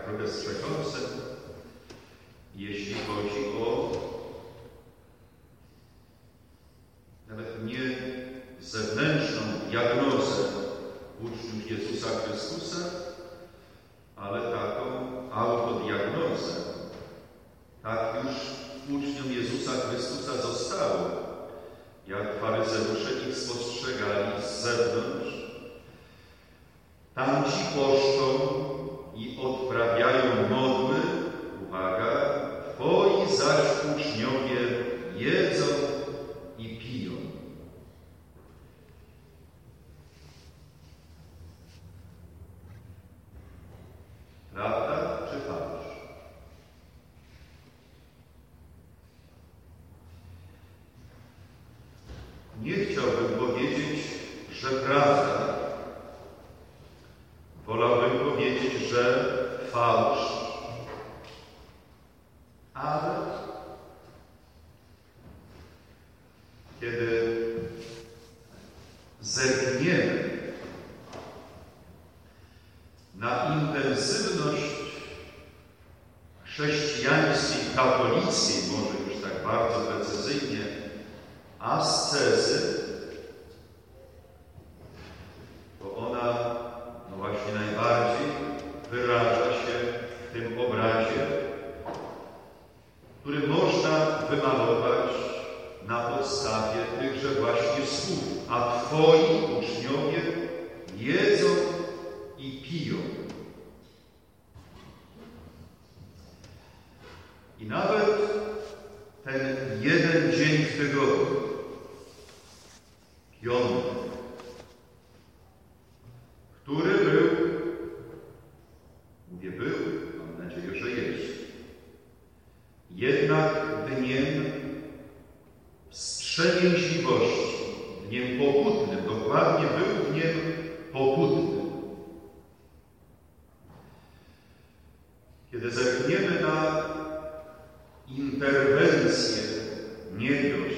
trochę z przekąsem, jeśli chodzi o nawet nie zewnętrzną diagnozę uczniów Jezusa Chrystusa, ale taką autodiagnozę. Tak już uczniom Jezusa Chrystusa zostało, jak faryzeusze ich spostrzegali z zewnątrz. Tamci poszczą i odprawiają modły, uwaga, twoi zaś uczniowie jedzą i piją. Prawda czy fałsz? Nie chciałbym powiedzieć, że prawda. Wolałbym powiedzieć, że fałsz. Ale kiedy zerkniemy na intensywność chrześcijańskiej katolicji, może już tak bardzo precyzyjnie, ascezy, to ona właśnie najbardziej wyraża się w tym obrazie, który można wymalować na podstawie tychże właśnie słów. A twoi uczniowie jedzą i piją. I nawet ten jeden dzień w tygodniu, piątek, który był, mówię był, mam nadzieję, że jest, jednak dniem wstrzemięźliwości, dniem pokutnym, dokładnie był dniem pokutnym. Kiedy zerkniemy na interwencję niebios,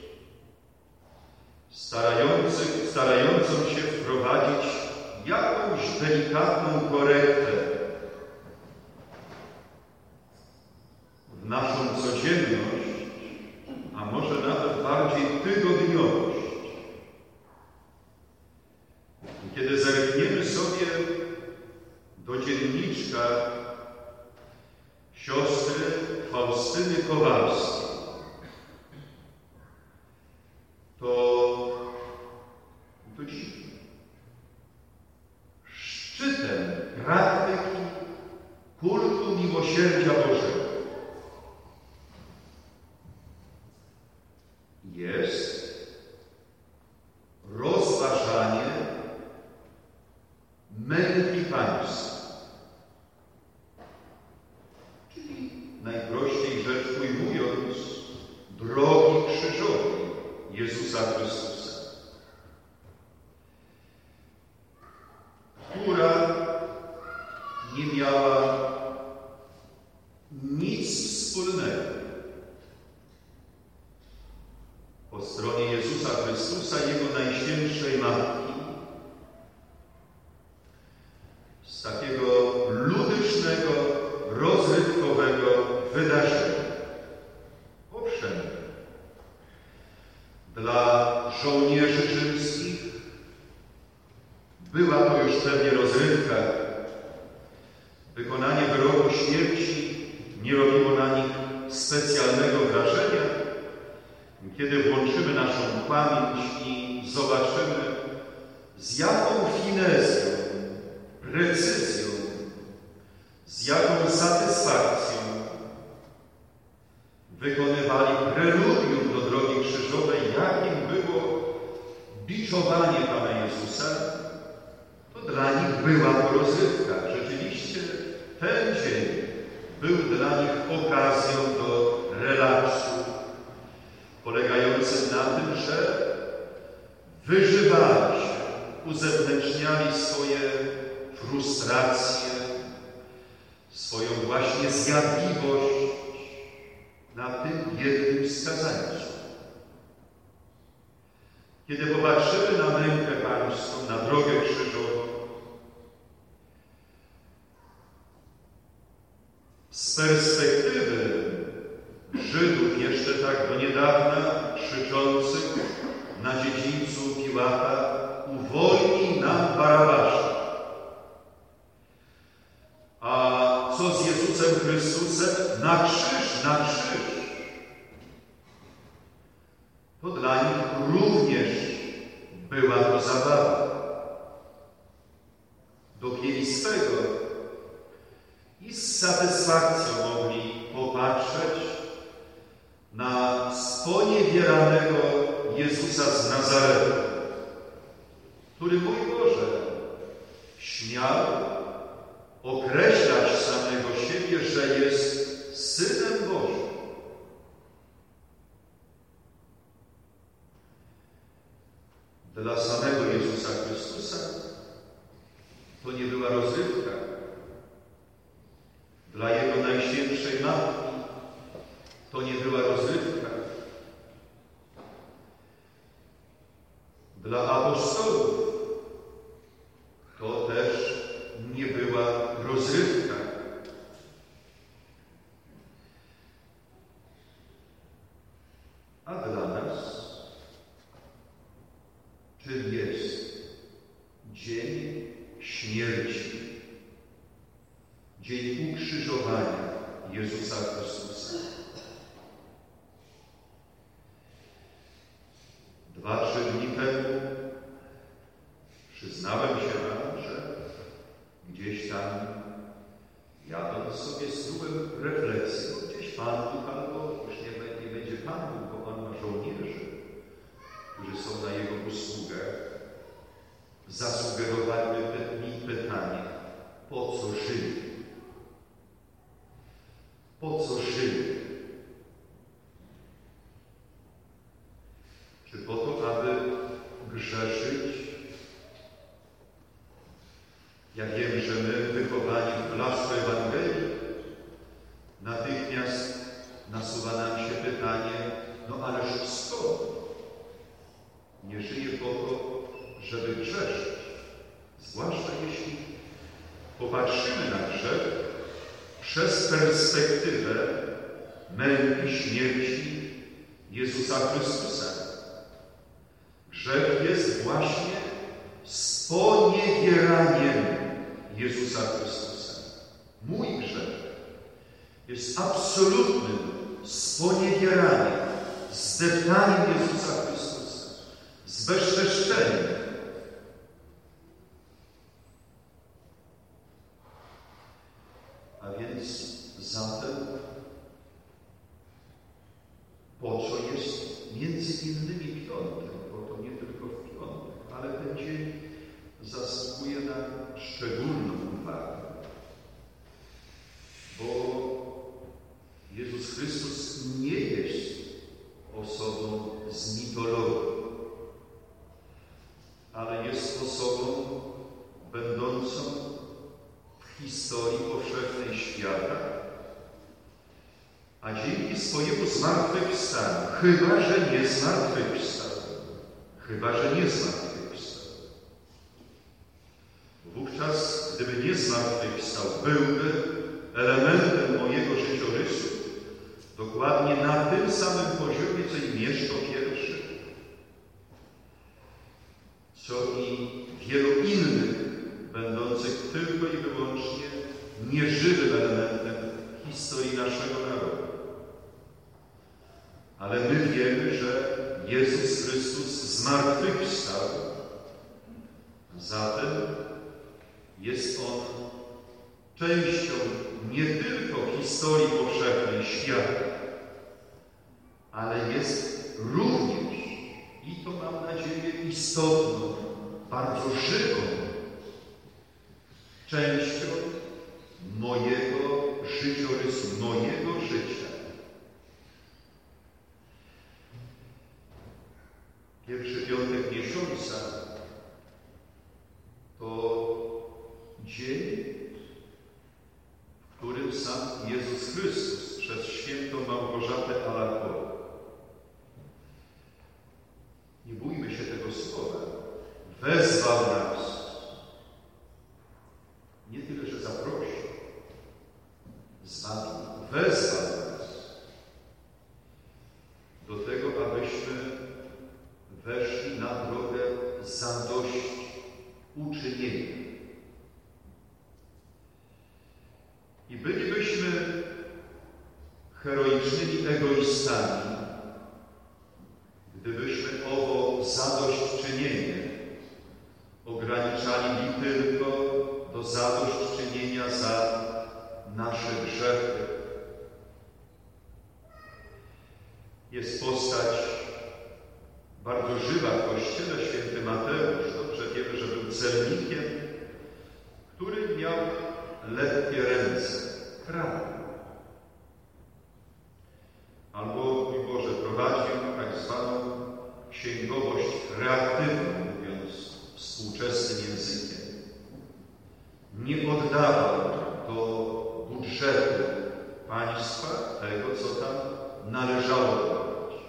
starającą się wprowadzić jakąś delikatną korektę w naszą codzienność, a może nawet bardziej tygodniowość. I kiedy zerkniemy sobie do dzienniczka siostry Faustyny Kowalskiej, to dziwne. Szczytem praktyki kultu miłosierdzia Bożego jest rozważanie męki pańskiej. Czyli najprościej rzecz ujmując, drogi krzyżowej Jezusa Chrystusa, która nie miała nic wspólnego po stronie Jezusa Chrystusa, Jego Najświętszej Matki, z takiego ludycznego, rozrywkowego wydarzenia. Owszem, dla żołnierzy rzymskich była to już pewnie rozrywka. Wykonanie wyroku śmierci nie robiło na nich specjalnego wrażenia. Kiedy włączymy naszą pamięć i zobaczymy, z jaką finezją, precyzją, z jaką satysfakcją wykonywali preludium do drogi krzyżowej, jakim było biczowanie Pana Jezusa, to dla nich była to rozrywka. Rzeczywiście ten dzień był dla nich okazją do relaksu, polegającym na tym, że wyżywali się, uzewnętrzniali swoje frustracje, swoją właśnie zjadliwość na tym jednym skazańcu. Kiedy popatrzymy na mękę pańską, na drogę krzyżową, Z perspektywy Żydów jeszcze tak do niedawna krzyczących na dziedzińcu Piłata: uwolnij nam Barabasza. A co z Jezusem Chrystusem? Na krzyż, na krzyż. To dla nich również była to zabawa. Dopięli swego i z satysfakcją mogli popatrzeć na sponiewieranego Jezusa z Nazaretu, który, mój Boże, śmiał określać samego siebie, że jest Synem Bożym. Dla samego Jezusa Chrystusa to nie była rozrywka. Dla Jego Najświętszej Matki to nie była rozrywka. Dla apostołów to też nie była rozrywka. A dla nas czym jest dzień śmierci, dzień ukrzyżowania Jezusa Chrystusa? 2-3 dni temu przyznałem się wam, że gdzieś tam jadąc sobie snułem refleksję, bo gdzieś Pan Bóg, albo już nie będzie Pan Bóg, bo On ma żołnierzy, którzy są na Jego usługę, zasugerowali mi pytanie: po co żyli? Po co żyli? Czy po to, aby grzeszyć? Ja wiem, że my, wychowani w blasku Ewangelii, natychmiast nasuwa nam się pytanie: no ależ skąd? Nie żyje po to, żeby grzeszyć. Zwłaszcza jeśli popatrzymy na grzech przez perspektywę męki, śmierci Jezusa Chrystusa. Grzech jest właśnie sponiewieraniem Jezusa Chrystusa. Mój grzech jest absolutnym sponiewieraniem, zdeptaniem Jezusa Chrystusa, zbezczeszczeniem. A więc zatem po co jest między innymi piątek, bo to nie tylko w piątek, ale ten dzień zasługuje na szczególną uwagę, bo Jezus Chrystus nie jest osobą z mitologii, ale jest osobą będącą w historii powszechnej świata, a dzięki swojemu zmartwychwstaniu, chyba że nie zmartwychwstał, wówczas, gdyby nie zmartwychwstał, byłby elementem mojego życiorysu dokładnie na tym samym poziomie, co i Mieszko I, co i wielu innych, będących tylko i wyłącznie nieżywym elementem historii naszego narodu. Ale my wiemy, że Jezus Chrystus zmartwychwstał, zatem jest On częścią nie tylko historii powszechnej świata, ale jest również, i to mam nadzieję istotną, bardzo żywą częścią mojego życiorysu, mojego życia. Pierwszy piątek miesiąca to dzień, w którym sam Jezus Chrystus przez świętą Małgorzatę Alakową, nie bójmy się tego słowa, wezwał nas. Nie tyle, że zaprosił, zbawił. wezwał nas do tego, abyśmy weszli na drogę zadośćuczynienia. I bylibyśmy heroicznymi egoistami, gdybyśmy owo zadośćczynienie ograniczali tylko do zadośćczynienia za nasze grzechy. Jest postać bardzo żywa w Kościele, święty Mateusz. Dobrze wiemy, że był celnikiem, który miał lekkie ręce, kradł. Albo, mój Boże, prowadził tak zwaną księgowość reaktywną, mówiąc współczesnym językiem. Nie oddawał do budżetu państwa tego, co tam należało płacić.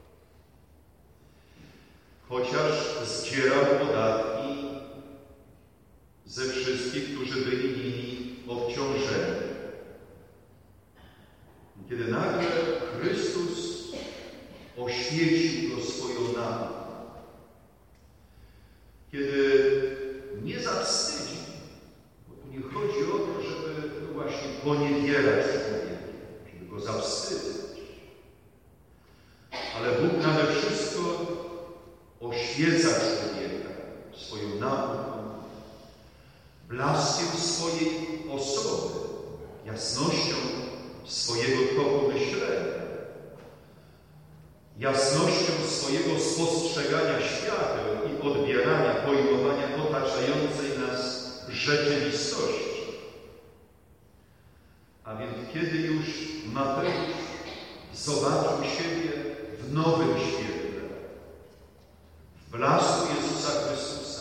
Chociaż zdzierał podatki ze wszystkich, którzy byli nimi obciążeni. Kiedy nagle Chrystus oświecił go swoją nauką, kiedy nie zawstydził, bo tu nie chodzi o to, żeby właśnie poniewierać człowieka, żeby go zawstydzić, ale Bóg nade wszystko oświeca człowieka swoją nauką, blaskiem swojej osoby, jasnością swojego toku myślenia, jasnością swojego spostrzegania świata i odbierania, pojmowania otaczającej nas rzeczywistości. A więc kiedy już Mateusz zobaczył siebie w nowym świetle, w blasku Jezusa Chrystusa,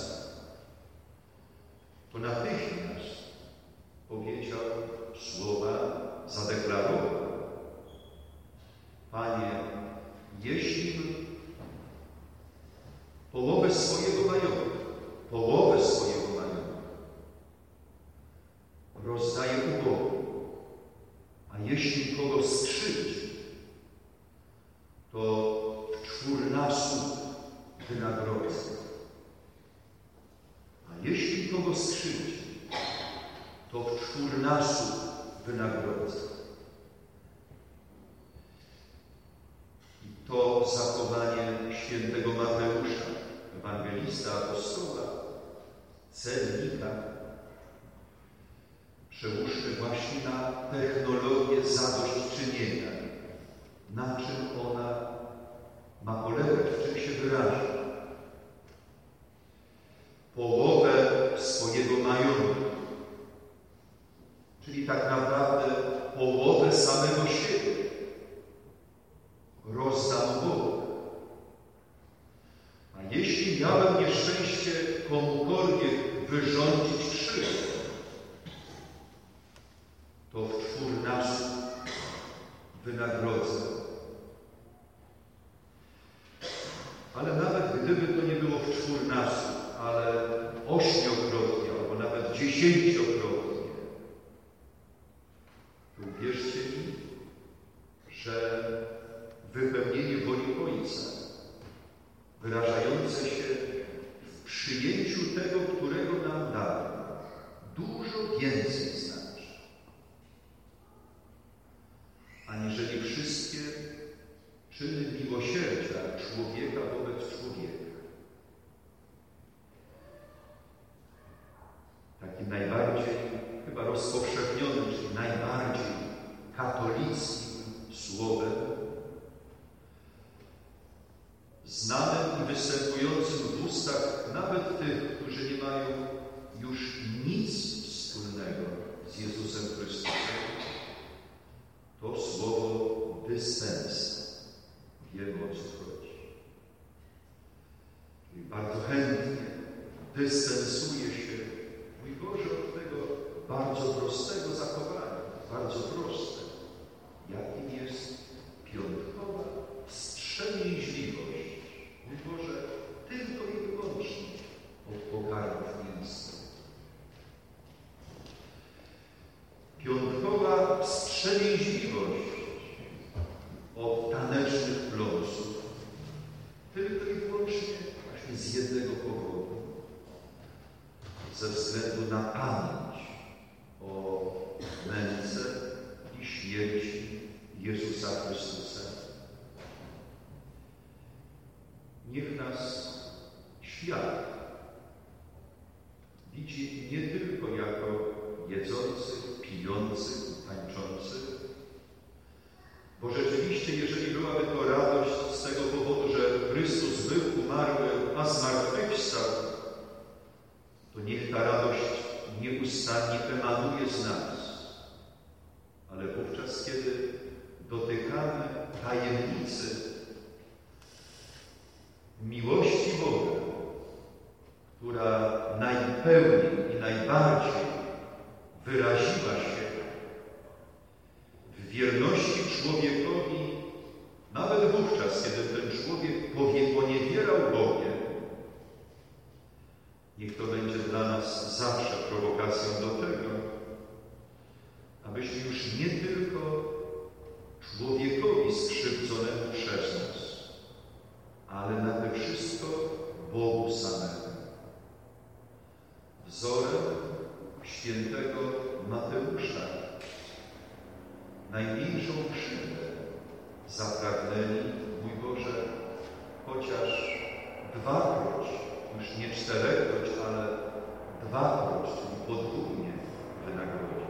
to natychmiast powiedział słowa, zadeklarował: Panie, jeśli połowę swojego majątku rozdaje ubogim, a jeśli kogo skrzywdzi, to w 4-násobku wynagrodzę. A jeśli kogo skrzywdzi, to w 4-násobku wynagrodzę. I to zachowanie świętego Mateusza, ewangelista, apostoła, celnika, przełóżmy właśnie na technologię zadośćczynienia. Na czym ona ma polegać, w czym się wyraża? Połowę swojego majątku, czyli tak naprawdę połowę samego siebie rozdam Bogu. A jeśli miałem nieszczęście komukolwiek wyrządzić krzywdę, to w 4-násobku wynagrodzę. Ale nawet gdyby to nie było w 4-násobku, ale 8-krotnie, albo nawet 10-krotnie, to uwierzcie mi, że wypełnienie woli Ojca, wyrażające się w przyjęciu tego, którego nam dał, dużo więcej znaczy, aniżeli wszystkie czyny miłosierdzia człowieka wobec człowieka. Takim najbardziej chyba rozpowszechnionym, czyli najbardziej katolickim słowem, znanym i występującym w ustach nawet tych, którzy nie mają już nic wspólnego z Jezusem Chrystusem, to słowo dyspensa. Wiemy, o co chodzi. Czyli bardzo chętnie dystansuje się, mój Boże, od tego bardzo prostego zachowania, bardzo proste, jakim jest piątkowa wstrzemięźliwość. Mój Boże, tylko i wyłącznie od pokarmów mięsnych. Piątkowa wstrzemięźliwość wstrzemięźliwość od tanecznych pląsów, tylko i wyłącznie właśnie z jednego powodu. Ze względu na pamięć o męce i śmierci Jezusa Chrystusa. Niech nas świat widzi nie tylko jako jedzących, pijących, tańczących, bo rzeczywiście, jeżeli byłaby to radość z tego powodu, że Chrystus był umarły, a zmartwychwstał, to niech ta radość nieustannie emanuje z nas. Ale wówczas, kiedy dotykamy tajemnicy miłości Boga, która najpełniej i najbardziej wyraziła się w wierności człowiekowi, nawet wówczas, kiedy ten człowiek poniewierał Bogiem, niech to będzie dla nas zawsze prowokacją do tego, abyśmy już nie tylko człowiekowi skrzywdzonemu przez nas, ale nade wszystko Bogu samemu. Wzorem świętego Mateusza najmniejszą krzywdę zapragnęli, mój Boże, chociaż dwakroć, już nie 4-kroć, ale 2-kroć, czyli podwójnie wynagrodzić.